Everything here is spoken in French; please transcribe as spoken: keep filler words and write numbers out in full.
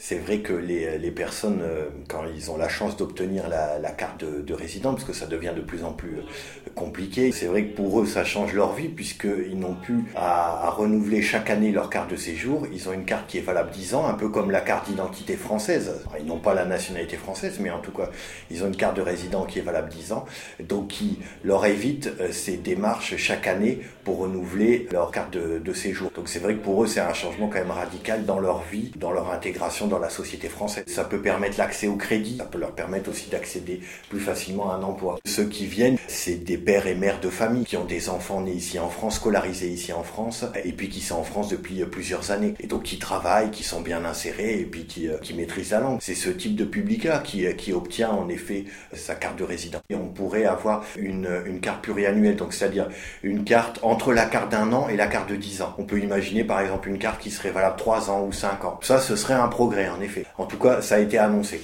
C'est vrai que les, les personnes, euh, quand ils ont la chance d'obtenir la, la carte de, de résident, parce que ça devient de plus en plus euh, compliqué, c'est vrai que pour eux, ça change leur vie, puisqu'ils n'ont plus à, à renouveler chaque année leur carte de séjour. Ils ont une carte qui est valable dix ans, un peu comme la carte d'identité française. Alors, ils n'ont pas la nationalité française, mais en tout cas, ils ont une carte de résident qui est valable dix ans, donc qui leur évite euh, ces démarches chaque année pour renouveler leur carte de, de séjour. Donc c'est vrai que pour eux, c'est un changement quand même radical dans leur vie, dans leur intégration dans la société française. Ça peut permettre l'accès au crédit, ça peut leur permettre aussi d'accéder plus facilement à un emploi. Ceux qui viennent, c'est des pères et mères de famille qui ont des enfants nés ici en France, scolarisés ici en France, et puis qui sont en France depuis plusieurs années. Et donc qui travaillent, qui sont bien insérés, et puis qui, qui maîtrisent la langue. C'est ce type de public-là qui, qui obtient en effet sa carte de résident. Et on pourrait avoir une, une carte pluriannuelle, donc c'est-à-dire une carte entre la carte d'un an et la carte de dix ans. On peut imaginer par exemple une carte qui serait valable trois ans ou cinq ans. Ça, ce serait un progrès en effet. En tout cas, ça a été annoncé.